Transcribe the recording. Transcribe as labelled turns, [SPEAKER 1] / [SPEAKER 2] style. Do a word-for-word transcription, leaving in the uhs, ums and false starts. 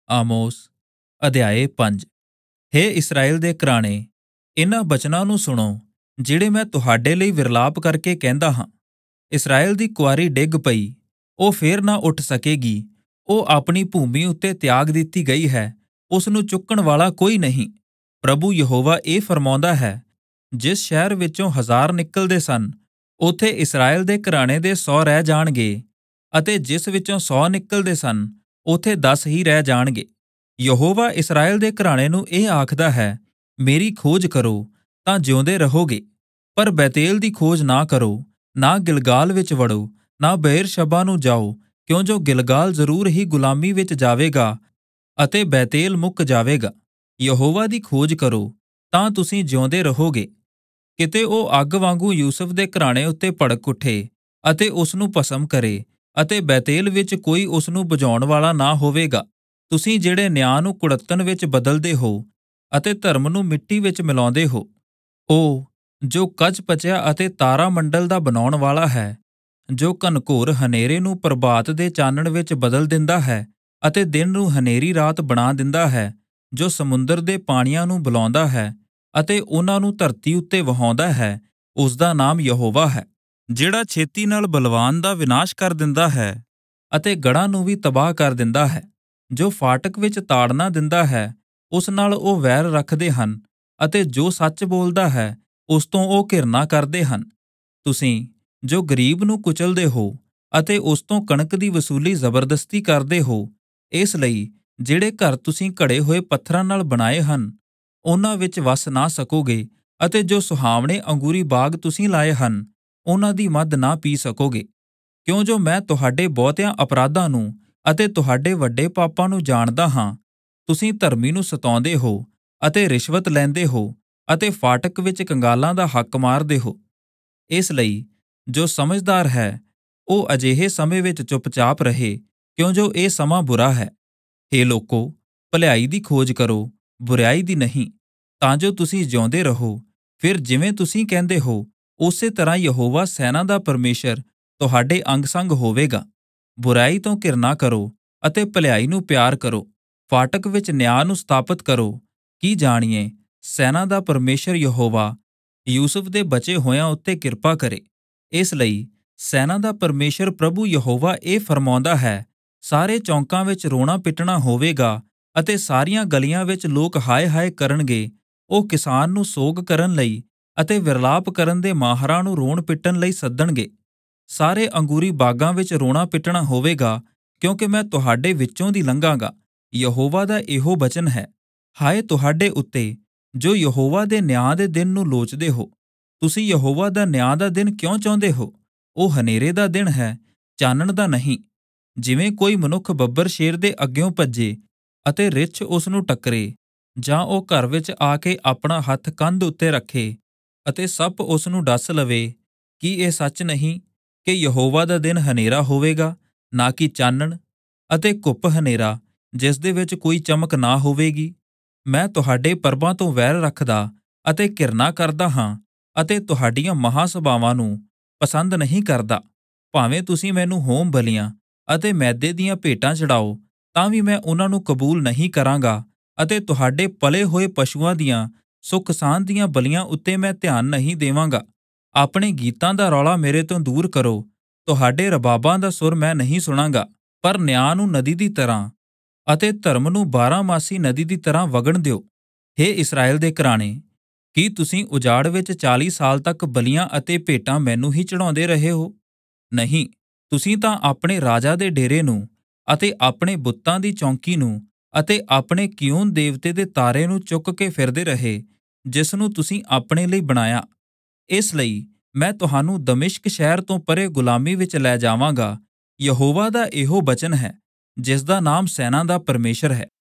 [SPEAKER 1] ਆਮੋਸ ਅਧਿਆਏ ਪੰਜ। ਹੇ ਇਸਰਾਏਲ ਦੇ ਘਰਾਣੇ, ਇਨ੍ਹਾਂ ਬਚਨਾਂ ਨੂੰ ਸੁਣੋ ਜਿਹੜੇ ਮੈਂ ਤੁਹਾਡੇ ਲਈ ਵਿਰਲਾਪ ਕਰਕੇ ਕਹਿੰਦਾ ਹਾਂ। ਇਸਰਾਏਲ ਦੀ ਕੁਆਰੀ ਡਿੱਗ ਪਈ, ਉਹ ਫੇਰ ਨਾ ਉੱਠ ਸਕੇਗੀ। ਉਹ ਆਪਣੀ ਭੂਮੀ ਉੱਤੇ ਤਿਆਗ ਦਿੱਤੀ ਗਈ ਹੈ, ਉਸ ਨੂੰ ਚੁੱਕਣ ਵਾਲਾ ਕੋਈ ਨਹੀਂ। ਪ੍ਰਭੂ ਯਹੋਵਾ ਇਹ ਫਰਮਾਉਂਦਾ ਹੈ, ਜਿਸ ਸ਼ਹਿਰ ਵਿੱਚੋਂ ਹਜ਼ਾਰ ਨਿਕਲਦੇ ਸਨ, ਉੱਥੇ ਇਸਰਾਏਲ ਦੇ ਘਰਾਣੇ ਦੇ ਸੌ ਰਹਿ ਜਾਣਗੇ, ਅਤੇ ਜਿਸ ਵਿੱਚੋਂ ਸੌ ਨਿਕਲਦੇ ਸਨ, ਉੱਥੇ ਦਸ ਹੀ ਰਹਿ ਜਾਣਗੇ। ਯਹੋਵਾ ਇਸਰਾਏਲ ਦੇ ਘਰਾਣੇ ਨੂੰ ਇਹ ਆਖਦਾ ਹੈ, ਮੇਰੀ ਖੋਜ ਕਰੋ ਤਾਂ ਜਿਉਂਦੇ ਰਹੋਗੇ। ਪਰ ਬੈਤੇਲ ਦੀ ਖੋਜ ਨਾ ਕਰੋ, ਨਾ ਗਿਲਗਾਲ ਵਿੱਚ ਵੜੋ, ਨਾ ਬੇਏਰਸ਼ੱਬਾ ਨੂੰ ਜਾਓ, ਕਿਉਂ ਜੋ ਗਿਲਗਾਲ ਜ਼ਰੂਰ ਹੀ ਗੁਲਾਮੀ ਵਿੱਚ ਜਾਵੇਗਾ ਅਤੇ ਬੈਤੇਲ ਮੁੱਕ ਜਾਵੇਗਾ। ਯਹੋਵਾ ਦੀ ਖੋਜ ਕਰੋ ਤਾਂ ਤੁਸੀਂ ਜਿਉਂਦੇ ਰਹੋਗੇ। ਕਿਤੇ ਉਹ ਅੱਗ ਵਾਂਗੂ ਯੂਸੁਫ ਦੇ ਘਰਾਣੇ ਉੱਤੇ ਭੜਕ ਉੱਠੇ ਅਤੇ ਉਸ ਨੂੰ ਭਸਮ ਕਰੇ, ਅਤੇ ਬੈਤੇਲ ਵਿੱਚ ਕੋਈ ਉਸ ਨੂੰ ਬੁਝਾਉਣ ਵਾਲਾ ਨਾ ਹੋਵੇਗਾ। ਤੁਸੀਂ ਜਿਹੜੇ ਨਿਆਂ ਨੂੰ ਕੁੜੱਤਣ ਵਿੱਚ ਬਦਲਦੇ ਹੋ ਅਤੇ ਧਰਮ ਨੂੰ ਮਿੱਟੀ ਵਿੱਚ ਮਿਲਾਉਂਦੇ ਹੋ, ਉਹ ਜੋ ਕੱਚ ਪਚਿਆ ਅਤੇ ਤਾਰਾ ਮੰਡਲ ਦਾ ਬਣਾਉਣ ਵਾਲਾ ਹੈ, ਜੋ ਘਨਘੋਰ ਹਨੇਰੇ ਨੂੰ ਪ੍ਰਭਾਤ ਦੇ ਚਾਨਣ ਵਿੱਚ ਬਦਲ ਦਿੰਦਾ ਹੈ ਅਤੇ ਦਿਨ ਨੂੰ ਹਨੇਰੀ ਰਾਤ ਬਣਾ ਦਿੰਦਾ ਹੈ, ਜੋ ਸਮੁੰਦਰ ਦੇ ਪਾਣੀਆਂ ਨੂੰ ਬੁਲਾਉਂਦਾ ਹੈ ਅਤੇ ਉਹਨਾਂ ਨੂੰ ਧਰਤੀ ਉੱਤੇ ਵਹਾਉਂਦਾ ਹੈ, ਉਸ ਦਾ ਨਾਮ ਯਹੋਵਾ ਹੈ। ਜਿਹੜਾ ਛੇਤੀ ਨਾਲ ਬਲਵਾਨ ਦਾ ਵਿਨਾਸ਼ ਕਰ ਦਿੰਦਾ ਹੈ ਅਤੇ ਗੜ੍ਹਾਂ ਨੂੰ ਵੀ ਤਬਾਹ ਕਰ ਦਿੰਦਾ ਹੈ, ਜੋ ਫਾਟਕ ਵਿੱਚ ਤਾੜਨਾ ਦਿੰਦਾ ਹੈ, ਉਸ ਨਾਲ ਉਹ ਵੈਰ ਰੱਖਦੇ ਹਨ, ਅਤੇ ਜੋ ਸੱਚ ਬੋਲਦਾ ਹੈ, ਉਸ ਤੋਂ ਉਹ ਘਿਰਨਾ ਕਰਦੇ ਹਨ। ਤੁਸੀਂ ਜੋ ਗਰੀਬ ਨੂੰ ਕੁਚਲਦੇ ਹੋ ਅਤੇ ਉਸ ਤੋਂ ਕਣਕ ਦੀ ਵਸੂਲੀ ਜ਼ਬਰਦਸਤੀ ਕਰਦੇ ਹੋ, ਇਸ ਲਈ ਜਿਹੜੇ ਘਰ ਤੁਸੀਂ ਘੜੇ ਹੋਏ ਪੱਥਰਾਂ ਨਾਲ ਬਣਾਏ ਹਨ, ਉਹਨਾਂ ਵਿੱਚ ਵਸ ਨਾ ਸਕੋਗੇ, ਅਤੇ ਜੋ ਸੁਹਾਵਣੇ ਅੰਗੂਰੀ ਬਾਗ ਤੁਸੀਂ ਲਾਏ ਹਨ, ਉਹਨਾਂ ਦੀ ਮੱਧ ਨਾ ਪੀ ਸਕੋਗੇ। ਕਿਉਂ ਜੋ ਮੈਂ ਤੁਹਾਡੇ ਬਹੁਤਿਆਂ ਅਪਰਾਧਾਂ ਨੂੰ ਅਤੇ ਤੁਹਾਡੇ ਵੱਡੇ ਪਾਪਾਂ ਨੂੰ ਜਾਣਦਾ ਹਾਂ। ਤੁਸੀਂ ਧਰਮੀ ਨੂੰ ਸਤਾਉਂਦੇ ਹੋ ਅਤੇ ਰਿਸ਼ਵਤ ਲੈਂਦੇ ਹੋ ਅਤੇ ਫਾਟਕ ਵਿੱਚ ਕੰਗਾਲਾਂ ਦਾ ਹੱਕ ਮਾਰਦੇ ਹੋ। ਇਸ ਲਈ ਜੋ ਸਮਝਦਾਰ ਹੈ, ਉਹ ਅਜਿਹੇ ਸਮੇਂ ਵਿੱਚ ਚੁੱਪਚਾਪ ਰਹੇ, ਕਿਉਂ ਜੋ ਇਹ ਸਮਾਂ ਬੁਰਾ ਹੈ। ਹੇ ਲੋਕੋ, ਭਲਾਈ ਦੀ ਖੋਜ ਕਰੋ, ਬੁਰਾਈ ਦੀ ਨਹੀਂ, ਤਾਂ ਜੋ ਤੁਸੀਂ ਜਿਉਂਦੇ ਰਹੋ। ਫਿਰ ਜਿਵੇਂ ਤੁਸੀਂ ਕਹਿੰਦੇ ਹੋ, ਉਸੇ ਤਰ੍ਹਾਂ ਯਹੋਵਾ ਸੈਨਾ ਦਾ ਪਰਮੇਸ਼ਰ ਤੁਹਾਡੇ ਅੰਗ ਸੰਗ ਹੋਵੇਗਾ। ਬੁਰਾਈ ਤੋਂ ਘਿਰਨਾ ਕਰੋ ਅਤੇ ਭਲਾਈ ਨੂੰ ਪਿਆਰ ਕਰੋ। ਫਾਟਕ ਵਿੱਚ ਨਿਆਂ ਨੂੰ ਸਥਾਪਿਤ ਕਰੋ। ਕੀ ਜਾਣੀਏ, ਸੈਨਾ ਦਾ ਪਰਮੇਸ਼ਰ ਯਹੋਵਾ ਯੂਸੁਫ ਦੇ ਬਚੇ ਹੋਇਆਂ ਉੱਤੇ ਕਿਰਪਾ ਕਰੇ। ਇਸ ਲਈ ਸੈਨਾ ਦਾ ਪਰਮੇਸ਼ਰ ਪ੍ਰਭੂ ਯਹੋਵਾ ਇਹ ਫਰਮਾਉਂਦਾ ਹੈ, ਸਾਰੇ ਚੌਂਕਾਂ ਵਿੱਚ ਰੋਣਾ ਪਿੱਟਣਾ ਹੋਵੇਗਾ ਅਤੇ ਸਾਰੀਆਂ ਗਲੀਆਂ ਵਿੱਚ ਲੋਕ ਹਾਏ ਹਾਏ ਕਰਨਗੇ। ਉਹ ਕਿਸਾਨ ਨੂੰ ਸੋਗ ਕਰਨ ਲਈ ਅਤੇ ਵਿਰਲਾਪ ਕਰਨ ਦੇ ਮਾਹਰਾਂ ਨੂੰ ਰੋਣ ਪਿੱਟਣ ਲਈ ਸੱਦਣਗੇ। ਸਾਰੇ ਅੰਗੂਰੀ ਬਾਗਾਂ ਵਿੱਚ ਰੋਣਾ ਪਿੱਟਣਾ ਹੋਵੇਗਾ, ਕਿਉਂਕਿ ਮੈਂ ਤੁਹਾਡੇ ਵਿੱਚੋਂ ਦੀ ਲੰਘਾਂਗਾ। ਯਹੋਵਾ ਦਾ ਇਹੋ ਬਚਨ ਹੈ। ਹਾਏ ਤੁਹਾਡੇ ਉੱਤੇ ਜੋ ਯਹੋਵਾ ਦੇ ਨਿਆਂ ਦੇ ਦਿਨ ਨੂੰ ਲੋਚਦੇ ਹੋ। ਤੁਸੀਂ ਯਹੋਵਾ ਦਾ ਨਿਆਂ ਦਾ ਦਿਨ ਕਿਉਂ ਚਾਹੁੰਦੇ ਹੋ? ਉਹ ਹਨੇਰੇ ਦਾ ਦਿਨ ਹੈ, ਚਾਨਣ ਦਾ ਨਹੀਂ। ਜਿਵੇਂ ਕੋਈ ਮਨੁੱਖ ਬੱਬਰ ਸ਼ੇਰ ਦੇ ਅੱਗਿਓਂ ਭੱਜੇ ਅਤੇ ਰਿੱਛ ਉਸ ਨੂੰ ਟੱਕਰੇ, ਜਾਂ ਉਹ ਘਰ ਵਿੱਚ ਆ ਕੇ ਆਪਣਾ ਹੱਥ ਕੰਧ ਉੱਤੇ ਰੱਖੇ ਅਤੇ ਸੱਪ ਉਸ ਨੂੰ ਡੱਸ ਲਵੇ। ਕੀ ਇਹ ਸੱਚ ਨਹੀਂ ਕਿ ਯਹੋਵਾ ਦਾ ਦਿਨ ਹਨੇਰਾ ਹੋਵੇਗਾ, ਨਾ ਕਿ ਚਾਨਣ, ਅਤੇ ਘੁੱਪ ਹਨੇਰਾ, ਜਿਸ ਦੇ ਵਿੱਚ ਕੋਈ ਚਮਕ ਨਾ ਹੋਵੇਗੀ? ਮੈਂ ਤੁਹਾਡੇ ਪਰਬਾਂ ਤੋਂ ਵੈਰ ਰੱਖਦਾ ਅਤੇ ਘਿਰਨਾ ਕਰਦਾ ਹਾਂ ਅਤੇ ਤੁਹਾਡੀਆਂ ਮਹਾਂ ਸਭਾਵਾਂ ਨੂੰ ਪਸੰਦ ਨਹੀਂ ਕਰਦਾ। ਭਾਵੇਂ ਤੁਸੀਂ ਮੈਨੂੰ ਹੋਮ ਬਲੀਆਂ ਅਤੇ ਮੈਦੇ ਦੀਆਂ ਭੇਟਾਂ ਚੜਾਓ, ਤਾਂ ਵੀ ਮੈਂ ਉਹਨਾਂ ਨੂੰ ਕਬੂਲ ਨਹੀਂ ਕਰਾਂਗਾ, ਅਤੇ ਤੁਹਾਡੇ ਪਲੇ ਹੋਏ ਪਸ਼ੂਆਂ ਦੀਆਂ ਸੁੱਖ ਸਾਂਝ ਦੀਆਂ ਬਲੀਆਂ ਉੱਤੇ ਮੈਂ ਧਿਆਨ ਨਹੀਂ ਦੇਵਾਂਗਾ। ਆਪਣੇ ਗੀਤਾਂ ਦਾ ਰੌਲਾ ਮੇਰੇ ਤੋਂ ਦੂਰ ਕਰੋ। ਤੁਹਾਡੇ ਰਬਾਬਾਂ ਦਾ ਸੁਰ ਮੈਂ ਨਹੀਂ ਸੁਣਾਂਗਾ, ਪਰ ਨਿਆਂ ਨੂੰ ਨਦੀ ਦੀ ਤਰ੍ਹਾਂ ਅਤੇ ਧਰਮ ਨੂੰ ਬਾਰਾਂਮਾਸੀ ਨਦੀ ਦੀ ਤਰ੍ਹਾਂ ਵਗਣ ਦਿਓ। ਹੇ ਇਸਰਾਏਲ ਦੇ ਘਰਾਣੇ, ਕੀ ਤੁਸੀਂ ਉਜਾੜ ਵਿੱਚ ਚਾਲੀ ਸਾਲ ਤੱਕ ਬਲੀਆਂ ਅਤੇ ਭੇਟਾਂ ਮੈਨੂੰ ਹੀ ਚੜਾਉਂਦੇ ਰਹੇ ਹੋ? ਨਹੀਂ, ਤੁਸੀਂ ਤਾਂ ਆਪਣੇ ਰਾਜਾ ਦੇ ਡੇਰੇ ਨੂੰ ਅਤੇ ਆਪਣੇ ਬੁੱਤਾਂ ਦੀ ਚੌਂਕੀ ਨੂੰ ਅਤੇ ਆਪਣੇ ਕਿਊਨ ਦੇਵਤੇ ਦੇ ਤਾਰੇ ਨੂੰ ਚੁੱਕ ਕੇ ਫਿਰਦੇ ਰਹੇ, ਜਿਸ ਨੂੰ ਤੁਸੀਂ ਆਪਣੇ ਲਈ ਬਣਾਇਆ। ਇਸ ਲਈ ਮੈਂ ਤੁਹਾਨੂੰ ਦਮਿਸ਼ਕ ਸ਼ਹਿਰ ਤੋਂ ਪਰੇ ਗੁਲਾਮੀ ਵਿੱਚ ਲੈ ਜਾਵਾਂਗਾ। ਯਹੋਵਾ ਦਾ ਇਹੋ ਬਚਨ ਹੈ, ਜਿਸ ਦਾ ਨਾਮ ਸੈਨਾ ਦਾ ਪਰਮੇਸ਼ਰ ਹੈ।